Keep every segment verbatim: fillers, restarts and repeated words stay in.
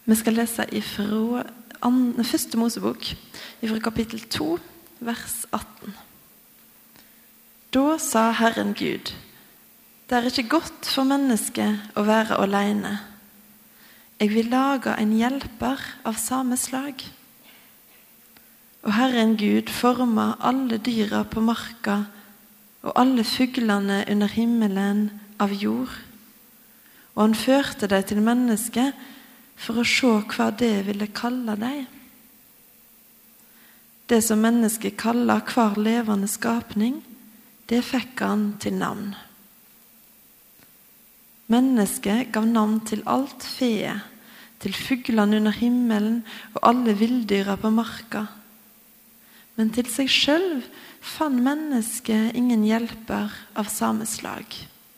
Vi skal lese ifra an- første Mosebok, ifra kapittel to, vers atten. Da sa Herren Gud, det er ikke godt for mennesket å være alene. Jeg vil lage en hjelper av samme slag. Og Herren Gud forma alle dyra på marka og alle fuglene under himmelen av jord. Og han førte dem til mennesket for å se hva det ville kalle dem. Det som mennesket kaller hver levende skapning, det fikk han til navn. Mennesket gav navn til alt fe, til fuglene under himmelen og alle villdyra på marka. Men til seg selv fann mennesket ingen hjelper av samme slag.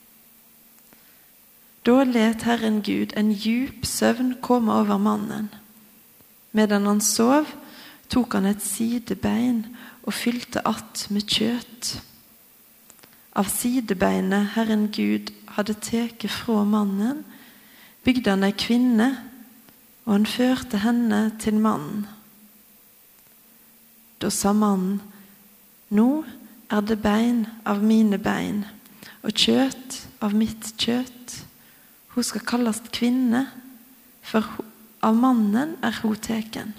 Da let Herren Gud en djup søvn komme over mannen. Medan han sov, tok han et sidebein og fylte att med kjøtt. Av sidebeinet Herren Gud hadde teke fra mannen, bygde han ei kvinne, og han førte henne til mannen. Da sa mannen, nå er det bein av mine bein, og kjøtt av mitt kjøtt. Hun skal kalles kvinne, for av mannen er hun teken.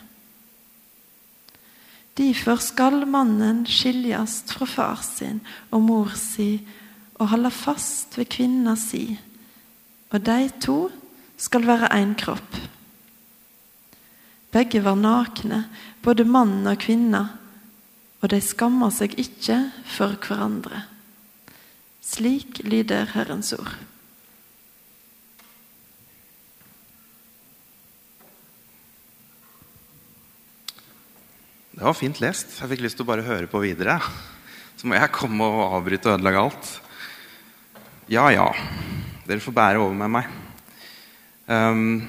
Derfor skal mannen skiljast fra far sin og mor si, og holde fast ved kvinna si, og de to skal være en kropp. Begge var nakne, både mann og kvinne, og de skammer seg ikke for hverandre. Slik lyder Herrens ord. Det var fint lest. Jeg fikk lyst til å bare høre på videre. Så må jeg komme og avbryte og ødelegge alt. Ja, ja. Dere får bære over med meg. Um,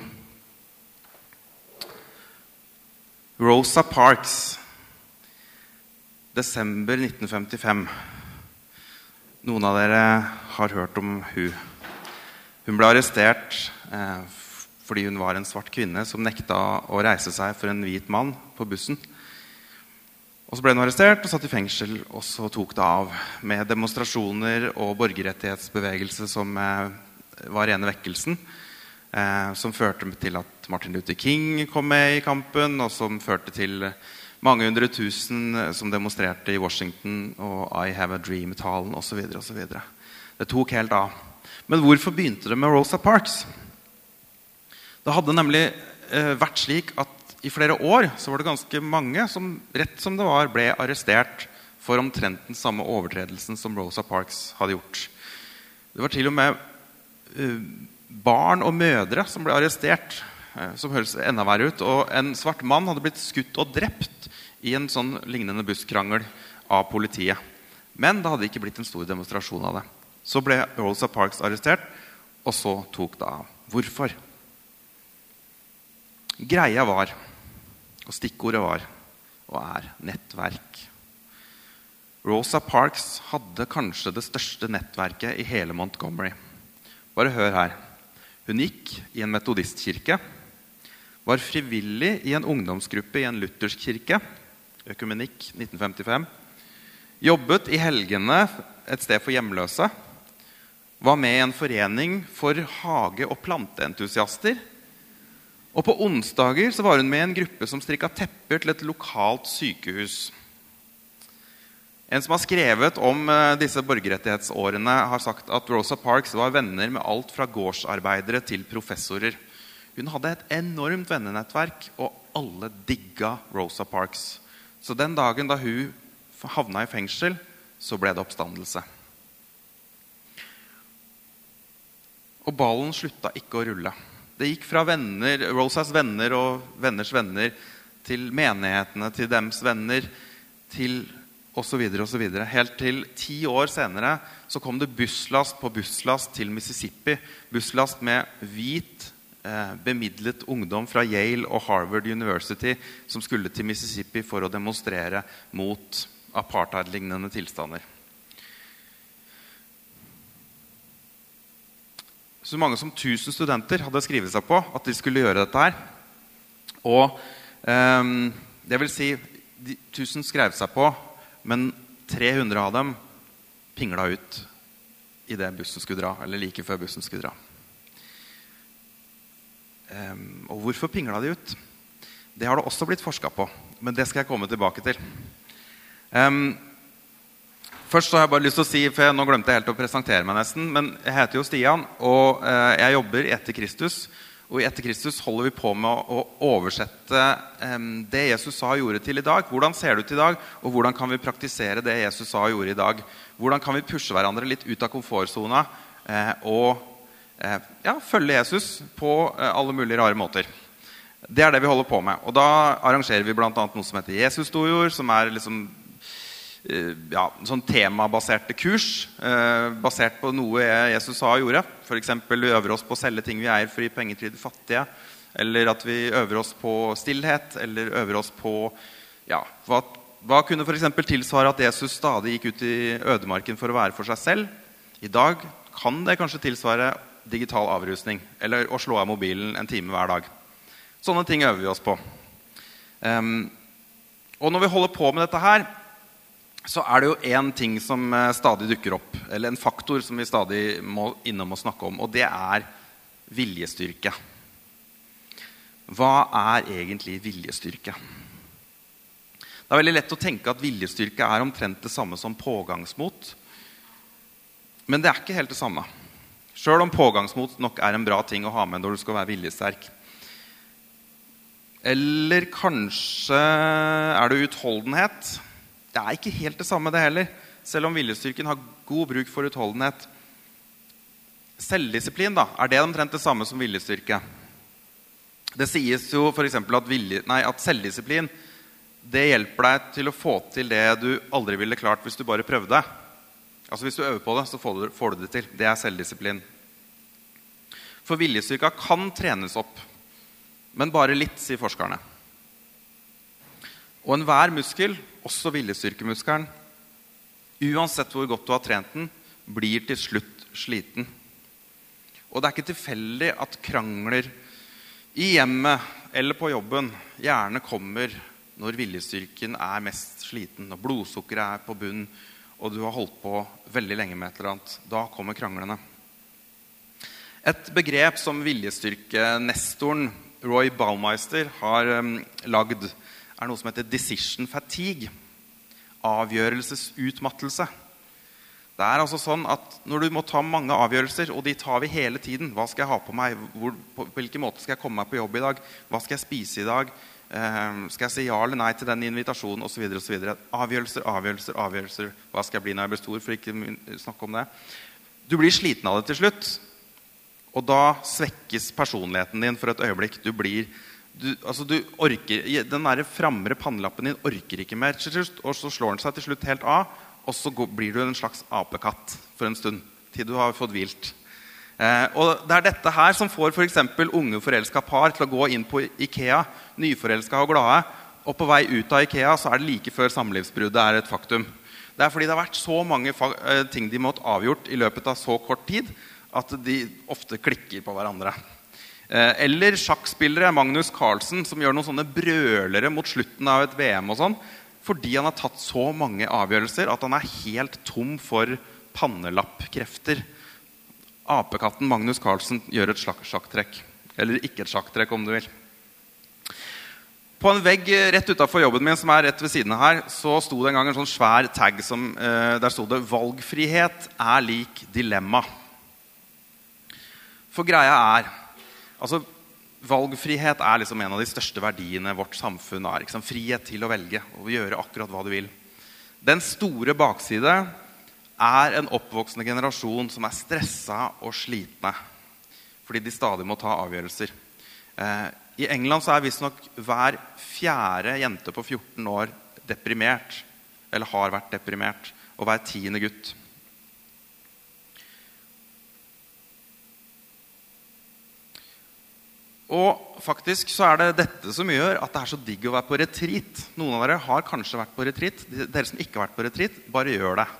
Rosa Parks, desember nitten femtifem. Noen av dere har hørt om hun. Hun ble arrestert eh, fordi hun var en svart kvinne som nekta å reise seg for en hvit mann på bussen. Og så ble hun arrestert og satt i fengsel, og så tok det av med demonstrasjoner og borgerrettighetsbevegelse som eh, var rene vekkelsen, eh, som førte til at Martin Luther King kom med i kampen, og som førte til mange hundre tusen som demonstrerte i Washington, og I Have a Dream-talen, og så videre, og så videre. Det tok helt av. Men hvorfor begynte det med Rosa Parks? Det hadde nemlig eh, vært slik at i flere år så var det ganske mange som rett som det var ble arrestert for omtrent den samme overtredelsen som Rosa Parks hadde gjort. Det var til og med uh, barn og mødre som ble arrestert, uh, som høres enda verre ut, og en svart mann hadde blitt skutt og drept i en sånn lignende busskrangel av politiet. Men det hadde ikke blitt en stor demonstrasjon av det. Så ble Rosa Parks arrestert, og så tok det av. Hvorfor? Greia var, og stikkordet var, og er nettverk. Rosa Parks hadde kanskje det største nettverket i hele Montgomery. Bare hør her. Hun gikk i en metodistkirke, var frivillig i en ungdomsgruppe i en luthersk kirke, Økumenikk nitten femtifem, jobbet i helgene et sted for hjemløse, var med i en forening for hage- og planteentusiaster, og på onsdager så var hun med i en gruppe som strikket tepper til et lokalt sykehus. En som har skrevet om disse borgerrettighetsårene har sagt at Rosa Parks var venner med alt fra gårdsarbeidere til professorer. Hun hadde et enormt vennenettverk, og alle digga Rosa Parks. Så den dagen da hun havna i fengsel, så ble det oppstandelse. Og ballen slutta ikke å rulle. Det gikk fra venner, Rosas venner og venners venner, til menighetene, til dems venner, til og så videre og så videre. Helt til ti år senere så kom det busslast på busslast til Mississippi. Busslast med hvit, eh, bemidlet ungdom fra Yale og Harvard University som skulle til Mississippi for å demonstrere mot apartheid-lignende tilstander. Så mange som tusen studenter hadde skrivet seg på at de skulle gjøre dette her. Og um, det vil si, de tusen skrev seg på, men tre hundre av dem pingla ut i det bussen skulle dra, eller like før bussen skulle dra. Um, og hvorfor pingla de ut? Det har det også blitt forsket på, men det skal jeg komme tilbake til. Um, først så har jeg bare lyst til å si, for jeg, nå glemte jeg helt å presentere meg nesten, men jeg heter jo Stian, og uh, jeg jobber i Etter Kristus, og i Etter Kristus holder vi på med å, å oversette um, det Jesus sa og gjorde til i dag. Hvordan ser det ut i dag, og hvordan kan vi praktisere det Jesus sa og gjorde i dag? Hvordan kan vi pushe hverandre litt ut av komfortzona, uh, og uh, ja, følge Jesus på uh, alle mulige rare måter? Det er det vi holder på med. Og da arrangerer vi blant annet noe som heter Jesus-storjord, som er liksom, ja, sånn temabaserte kurs, eh, basert på noe Jesus sa og gjorde. For eksempel vi øver oss på å selge ting vi eier for å gi penger til de fattige, eller at vi øver oss på stillhet, eller øver oss på, ja, hva, hva kunne for eksempel tilsvare at Jesus stadig gikk ut i ødemarken for å være for seg selv. I dag kan det kanskje tilsvare digital avrusning, eller å slå av mobilen en time hver dag. Sånne ting øver vi oss på. Um, og når vi holder på med dette her, så er det jo en ting som uh, stadig dukker opp, eller en faktor som vi stadig må innom og snakke om, og det er viljestyrke. Hva er egentlig viljestyrke? Det er veldig lett å tenke at viljestyrke er omtrent det samme som pågangsmot, men det er ikke helt det samme. Selv om pågangsmot nok er en bra ting å ha med når du skal være viljesterk. Eller kanskje er det utholdenhet. Det er ikke helt det samme det heller, selv om viljestyrken har god bruk for utholdenhet. Selvdisiplin da, er det omtrent det samme som viljestyrke? Det sies jo for eksempel at, vilje, nei, at selvdisiplin, det hjelper deg til å få til det du aldri ville klart hvis du bare prøvde. Altså hvis du øver på det, så får du, får du det til. Det er selvdisiplin. For viljestyrka kan trenes opp, men bare litt, sier forskerne. Og enhver muskel, også viljestyrkemuskelen, uansett hvor godt du har trent den, blir til slutt sliten. Og det er ikke tilfeldig at krangler i hjemmet eller på jobben gjerne kommer når viljestyrken er mest sliten, når blodsukkeret er på bunn, og du har holdt på veldig lenge med et eller annet. Da kommer kranglene. Et begrep som viljestyrke-nestoren Roy Baumeister har um, lagd, er noe som heter decision fatigue, avgjørelsesutmattelse. Det er altså sånn at når du må ta mange avgjørelser, og de tar vi hele tiden, hva skal jeg ha på meg, Hvor, på, på hvilken måte skal jeg komme meg på jobb i dag, hva skal jeg spise i dag, eh, skal jeg si ja eller nei til den invitasjonen, og så videre, og så videre. Avgjørelser, avgjørelser, avgjørelser, hva skal jeg bli når jeg blir stor, for ikke snakke om det. Du blir sliten av det til slutt. Og da svekkes personligheten din for et øyeblikk. Du blir, du, altså du orker, den der framre pannelappen din orker ikke mer til slutt, og så slår den seg til slutt helt av, og så går, blir du en slags apekatt for en stund, til du har fått hvilt. Eh, og det er dette her som får for eksempel unge forelsket par til å gå inn på IKEA, nyforelsket og glade, og på vei ut av IKEA så er det like før samlivsbruddet er et faktum. Det er fordi det har vært så mange ting de måtte avgjort i løpet av så kort tid, at de ofte klikker på hverandre. Eller sjakkspillere Magnus Carlsen, som gjør noen sånne brølere mot slutten av et V M og sånn, fordi han har tatt så mange avgjørelser at han er helt tom for pannelappkrefter. Apekatten Magnus Carlsen gjør et sjakktrekk. Eller ikke et sjakktrekk, om du vil. På en vegg rett utenfor jobben min, som er rett ved siden av her, så sto det en gang en sånn svær tagg som, eh, der sto det «Valgfrihet er lik dilemma». For greia er, altså valgfrihet er liksom en av de største verdiene vårt samfunn har. Liksom, frihet til å velge og gjøre akkurat hva du vil. Den store bakside er en oppvoksende generasjon som er stresset og slitne, fordi de stadig må ta avgjørelser. Eh, I England så er visst nok hver fjerde jente på fjorten år deprimert, eller har vært deprimert, og hver tiende gutt. Og faktisk så er det dette som gjør at det er så digg å være på retreat. Noen av dere har kanskje vært på retreat. Dere som ikke har vært på retreat, bare gjør det.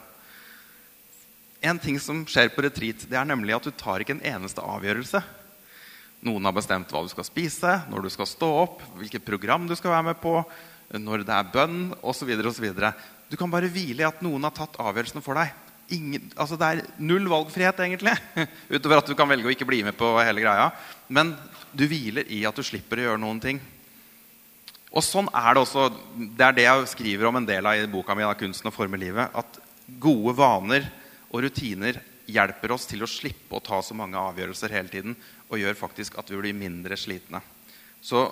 En ting som skjer på retreat, det er nemlig at du tar ikke en eneste avgjørelse. Noen har bestemt hva du skal spise, når du skal stå opp, hvilket program du skal være med på, når det er bønn, og så videre, og så videre. Du kan bare hvile i at noen har tatt avgjørelsene for deg. Ingen, altså det er null valgfrihet egentlig, utover at du kan velge å ikke bli med på hele greia. Men du hviler i at du slipper å gjøre noen ting. Og sånn er det også, det er det jeg skriver om en del av i boka mi av Kunsten å forme livet, at gode vaner og rutiner hjelper oss til å slippe å ta så mange avgjørelser hele tiden, og gjør faktisk at vi blir mindre slitne. Så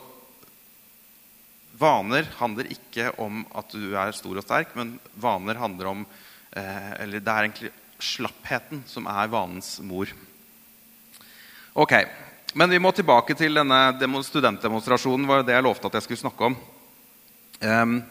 vaner handler ikke om at du er stor og sterk, men vaner handler om, eh, eller det er egentlig slappheten som er vanens mor. Ok, men vi må tilbake til denne studentdemonstrasjonen, var det jeg lovte at jeg skulle snakke om. Um,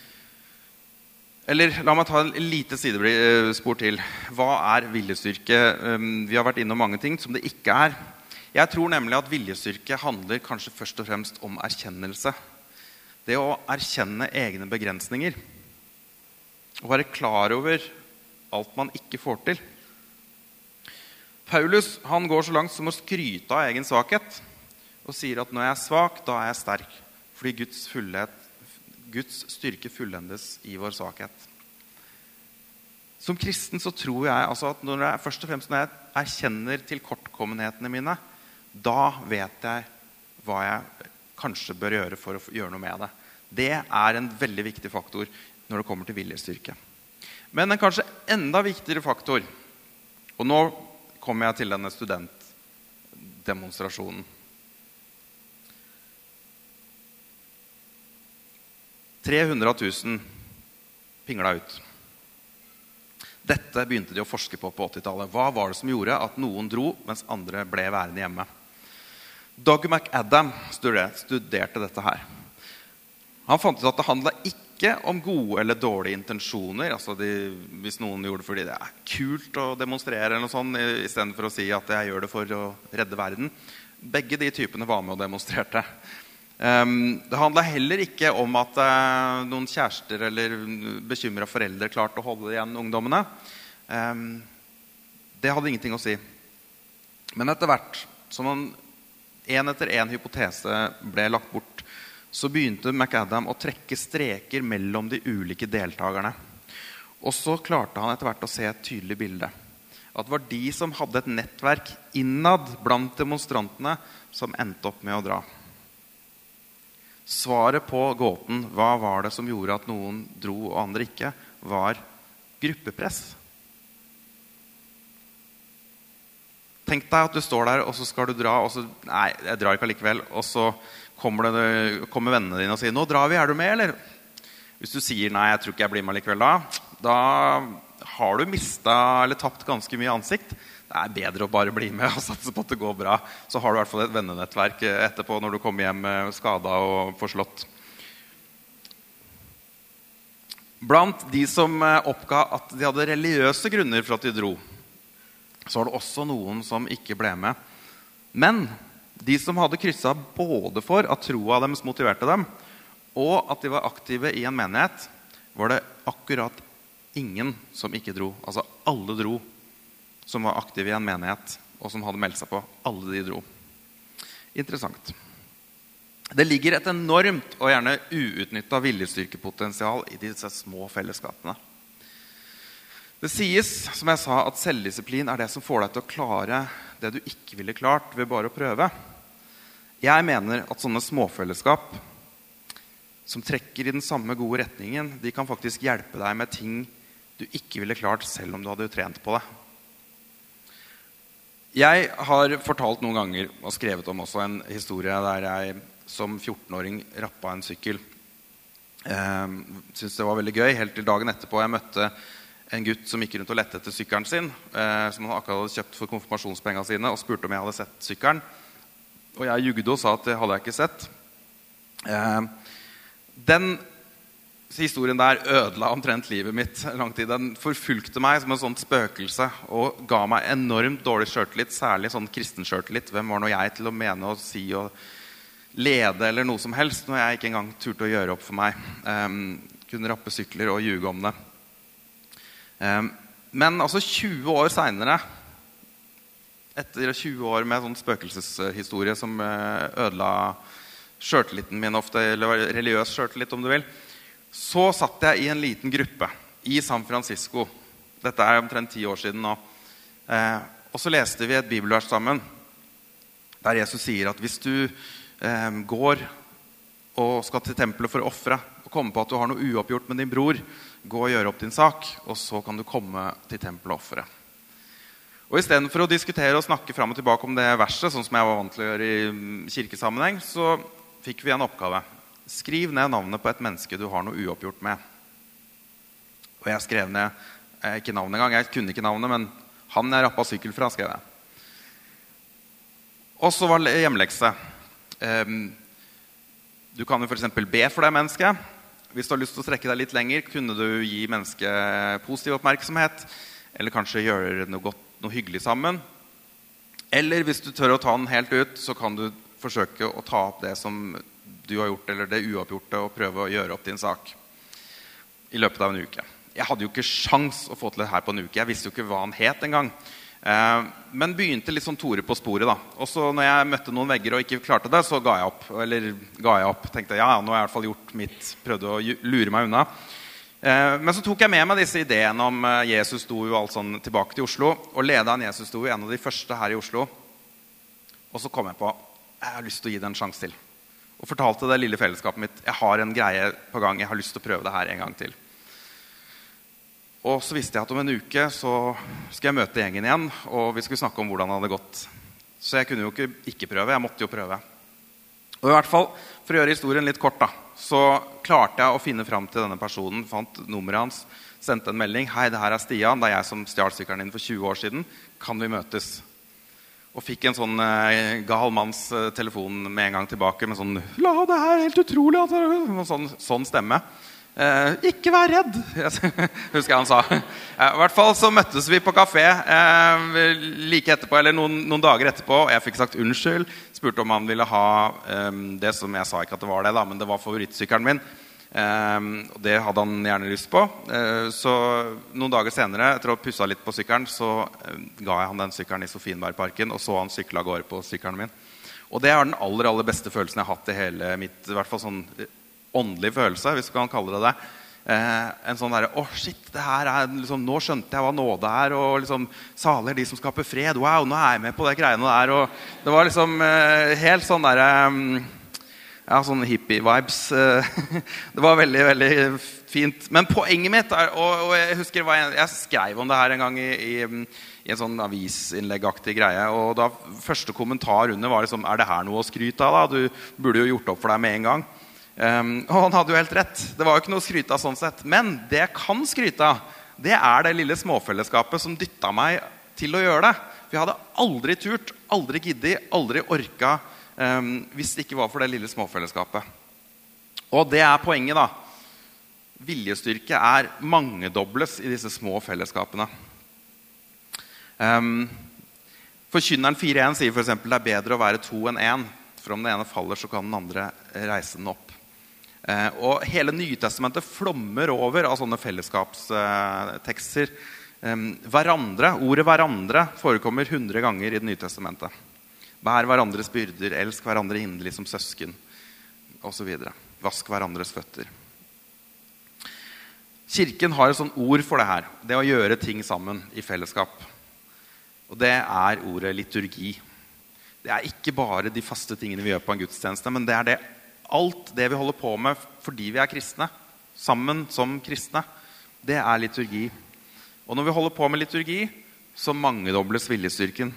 eller la meg ta en lite sidespor til. Hva er viljestyrke? Um, vi har vært innom mange ting som det ikke er. Jeg tror nemlig at viljestyrke handler kanskje først og fremst om erkjennelse. Det å erkjenne egne begrensninger. Og være klar over alt man ikke får til. Paulus, han går så langt som å skryte av egen svakhet. Og sier at når jeg er svak, da er jeg sterk. Fordi Guds, fullhet, Guds styrke fullendes i vår svakhet. Som kristen så tror jeg altså at når jeg, først og fremst når jeg erkjenner tilkortkommenhetene mine, da vet jeg hva jeg kanskje bør gjøre for å gjøre noe med det. Det er en veldig viktig faktor når det kommer til viljestyrke. Men en kanskje enda viktigere faktor, og nå kommer jeg til denne studentdemonstrasjonen. tre hundre tusen pingla ut. Dette begynte de å forske på på åttitallet. Hva var det som gjorde at noen dro, mens andre ble værende hjemme? Doug McAdam studerte dette her. Han fant ut at det handlet ikke om gode eller dårlige intensjoner. Altså de, hvis noen gjorde det fordi det er kult å demonstrere eller noe sånt, i stedet for å si at jeg gjør det for å redde verden. Begge de typene var med og demonstrerte. Um, det handlet heller ikke om at uh, noen kjærester eller bekymrede foreldre klarte å holde igjen ungdommene. Um, det hadde ingenting å si. Men etter hvert, som en, en etter en hypotese ble lagt bort, så begynte McAdam å trekke streker mellom de ulike deltakerne. Og så klarte han etter hvert å se et tydelig bilde. At det var de som hadde et nettverk innad blant demonstrantene som endte opp med å dra. Svaret på gåten, hva var det som gjorde at noen dro og andre ikke, var gruppepress. Tenk deg at du står der, og så skal du dra, og så, nei, jeg drar ikke allikevel, og så kommer, det, kommer vennene dine og sier, nå drar vi, er du med, eller? Hvis du sier, nei, jeg tror ikke jeg blir med allikevel da, da har du mistet eller tapt ganske mye ansikt. Det er bedre å bare bli med og satse på at det går bra. Så har du i hvert fall et vennenettverk etterpå når du kommer hjem skadet og forslått. Blant de som oppga at de hadde religiøse grunner for at de dro, så var det også noen som ikke ble med. Men de som hadde krysset både for at troa deres motiverte dem, og at de var aktive i en menighet, var det akkurat ingen som ikke dro. Altså alle dro som var aktive i en menighet, og som hadde meldt seg på. Alle de dro. Interessant. Det ligger et enormt og gjerne uutnyttet viljestyrkepotensial i disse små fellesskapene. Det sies, som jeg sa, at selvdisiplin er det som får deg til å klare det du ikke ville klart ved bare å prøve. Jeg mener at sånne småfellesskap som trekker i den samme gode retningen, de kan faktisk hjelpe deg med ting du ikke ville klart selv om du hadde trent på det. Jeg har fortalt noen ganger og skrevet om også en historie der jeg som fjortenåring rappet en sykkel. Jeg synes det var veldig gøy, helt til dagen etterpå jeg møtte en gutt som gikk rundt og lette etter sykkelen sin, som han akkurat hadde kjøpt for konfirmasjonspengene sine, og spurte om jeg hadde sett sykkelen. Og jeg jugde og sa at det hadde jeg ikke sett. Den historien der ødela omtrent livet mitt lang tid. Den forfulgte meg som en sånn spøkelse og ga meg enormt dårlig selvtillit, særlig sånn kristen selvtillit. Hvem var nå jeg til å mene og si og lede eller noe som helst når jeg ikke engang turte å gjøre opp for meg. Um, kunne rappe sykler og ljuge om det. Um, men altså tjue år senere, etter tjue år med sånn spøkelseshistorie som ødela skjørtelitten min ofte, eller religiøs skjørtelitt om du vil, så satt jeg i en liten gruppe i San Francisco. Dette er omtrent ti år siden nå. Eh, og så leste vi et bibelvers sammen, der Jesus sier at hvis du eh, går og skal til tempelet for å offre, og komme på at du har noe uoppgjort med din bror, gå og gjøre opp din sak, og så kan du komme til tempelet og offre. Og i stedet for å diskutere og snakke frem og tilbake om det verset, sånn som jeg var vant til å gjøre i kirkesammenheng, så fikk vi en oppgave. Skriv ned navnet på et menneske du har noe uoppgjort med. Og jeg skrev ned, eh, ikke navnet engang, jeg kunne ikke navnet, men han jeg rappet sykkel fra, skrev jeg. Og så var det hjemlekse. Um, du kan jo for eksempel be for det mennesket. Hvis du har lyst til å strekke deg litt lenger, kunne du gi mennesket positiv oppmerksomhet, eller kanskje gjøre noe godt, noe hyggelig sammen. Eller hvis du tør å ta den helt ut, så kan du forsøke å ta opp det som du har gjort, eller det uoppgjorte, og prøve å gjøre opp din sak i løpet av en uke. Jeg hadde jo ikke sjans å få til det her på en uke. Jeg visste jo ikke hva han het en gang. Eh, men begynte litt sånn Tore på sporet da. Og så når jeg møtte noen vegger og ikke klarte det, så ga jeg opp. Eller ga jeg opp. Tenkte, ja, nå har jeg i hvert fall gjort mitt. Prøvde å lure meg unna. Eh, men så tok jeg med meg disse ideene om eh, Jesus sto jo alt sånn tilbake til Oslo. Og lederen Jesus sto jo en av de første her i Oslo. Og så kom jeg på, jeg har lyst til å gi det en sjans til. Og fortalte det lille fellesskapet mitt, jeg har en greie på gang, jeg har lyst til å prøve det her en gang til. Og så visste jeg at om en uke så skulle jeg møte gjengen igjen, og vi skulle snakke om hvordan det hadde gått. Så jeg kunne jo ikke ikke prøve, jeg måtte jo prøve. Og i hvert fall, for å gjøre historien litt kort da, så klarte jeg å finne frem til denne personen, fant nummeret hans, sendte en melding, hei, det her er Stian, det er jeg som stjal sykkelen din for tjue år siden, kan vi møtes? Og fikk en sånn eh, gal manns eh, telefon med en gang tilbake, med sånn, la, det her er helt utrolig, og sånn, sånn stemme. Eh, ikke vær redd, husker jeg han sa. Eh, I hvert fall så møttes vi på kafé eh, like etterpå, eller noen, noen dager etterpå, og jeg fikk sagt unnskyld, spurte om han ville ha eh, det som jeg sa ikke at det var det da, men det var favorittsykkelen min. Eh, og det hadde han gjerne lyst på. Eh, så noen dager senere, etter å ha pusset litt på sykkelen, så eh, ga jeg han den sykkelen i Sofienbergparken, og så han sykla gårde på sykkelen min. Og det er den aller, aller beste følelsen jeg har hatt i hele mitt, i hvert fall sånn åndelig følelse, hvis du kan kalle det det. Eh, en sånn der, åh oh, shit, det her er liksom, nå skjønte jeg hva nåde er, og liksom, saler de som skaper fred, wow, nå er jeg med på det greiene der, og det var liksom eh, helt sånn der, eh, ja, sånn hippie-vibes. Det var veldig, veldig fint. Men poenget mitt er, og, og jeg husker hva jeg, jeg skrev om det her en gang i, i, i en sånn avisinnleggaktig greie, og da første kommentar under var liksom, er det her noe å skryte av da? Du burde jo gjort opp for deg med en gang. Um, og han hadde jo helt rett. Det var jo ikke noe å skryte av sånn sett. Men det jeg kan skryte av, det er det lille småfellesskapet som dyttet meg til å gjøre det. For jeg hadde aldri turt, aldri giddet, aldri orket, um, hvis det ikke var for det lille småfellesskapet. Og det er poenget da. Viljestyrke er mangedobles i disse små fellesskapene. Um, Forkynneren fire en sier for eksempel, det er bedre å være to enn en, for om den ene faller så kan den andre reise den opp. Eh, og hele Nytestamentet flommer over av sånne fellesskapstekster. Eh, hverandre, ordet hverandre forekommer hundre ganger i det Nytestamentet. Bær hverandres byrder, elsk hverandre inderlig som søsken, og så videre. Vask hverandres føtter. Kirken har et sånt ord for det her, det å gjøre ting sammen i fellesskap. Og det er ordet liturgi. Det er ikke bare de faste tingene vi gjør på en gudstjeneste, men det er det alt det vi holder på med fordi vi er kristne, sammen som kristne, det er liturgi. Og når vi holder på med liturgi, så mangedobles viljestyrken.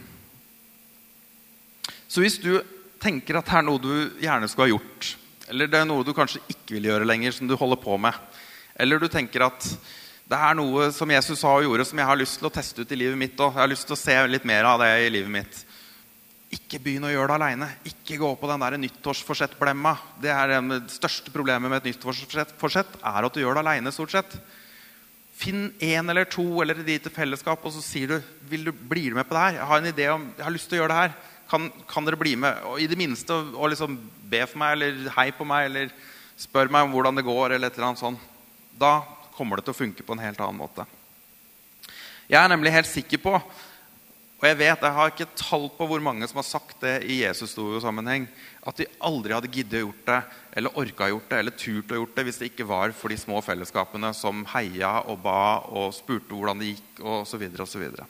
Så hvis du tenker at det er noe du gjerne skulle ha gjort, eller det er noe du kanskje ikke vil gjøre lenger, som du holder på med, eller du tenker at det er noe som Jesus sa og gjorde, som jeg har lyst til å teste ut i livet mitt, og jeg har lyst til å se litt mer av det i livet mitt, ikke begynn å gjøre det alene. Ikke gå på den der nyttårsforsett-blemma. Det er det største problemet med et nyttårsforsett, er at du gjør det alene stort sett. Finn en eller to eller et lite fellesskap, og så sier du, vil du bli med på det her? Jeg har en idé om, jeg har lyst til å gjøre det her. Kan, kan dere bli med? Og i det minste, og liksom be for meg, eller hei på meg, eller spør meg om hvordan det går, eller et eller annet sånt. Da kommer det til å funke på en helt annen måte. Jeg er nemlig helt sikker på, Og jeg vet, jeg har ikke tall på hvor mange som har sagt det i Jesus-sammenheng, at de aldri hadde giddet gjort det, eller orket gjort det, eller turt å gjort det, hvis det ikke var for de små fellesskapene som heia og ba og spurte hvordan det gikk, og så videre, og så videre.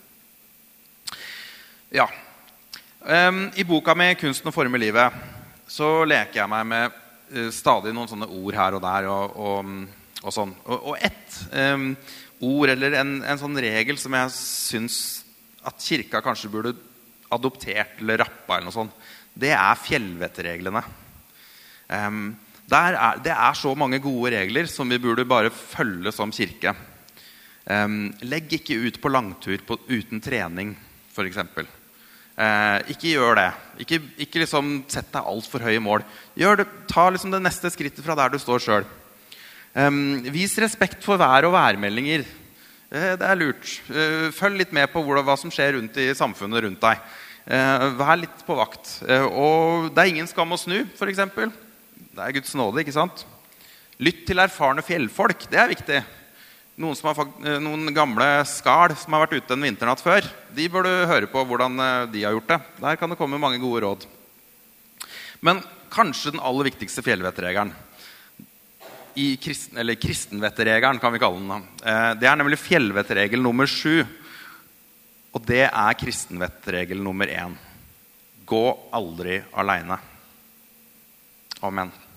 Ja. Um, I boka med Kunsten å forme livet, så leker jeg meg med uh, stadig noen sånne ord her og der, og, og, og sånn. Og, og ett um, ord, eller en, en sånn regel som jeg synes at kirka kanskje burde adoptert eller rappa eller noe sånt, det er fjellvettreglene. Um, der er, det er så mange gode regler som vi burde bare følge som kirke. Um, legg ikke ut på langtur på, uten trening, for eksempel. Uh, ikke gjør det. Ikke, ikke liksom sett deg alt for høye mål. Gjør det, ta liksom det neste skrittet fra der du står selv. Um, vis respekt for vær og værmeldinger. Det er lurt. Følg litt med på hva som skjer rundt i samfunnet rundt deg. Vær litt på vakt. Og det er ingen skam å snu, for eksempel. Det er Guds nåde, ikke sant? Lytt til erfarne fjellfolk, det er viktig. Noen, som har, noen gamle skal som har vært ute en vinternatt før, de bør du høre på hvordan de har gjort det. Der kan det komme mange gode råd. Men kanskje den aller viktigste fjellvettregelen, i kristen, eller kristenvettregelen kan vi kalle den. Det er nemlig fjellvettregel nummer sju. Og det er kristenvettregel nummer én. Gå aldri alene. Amen.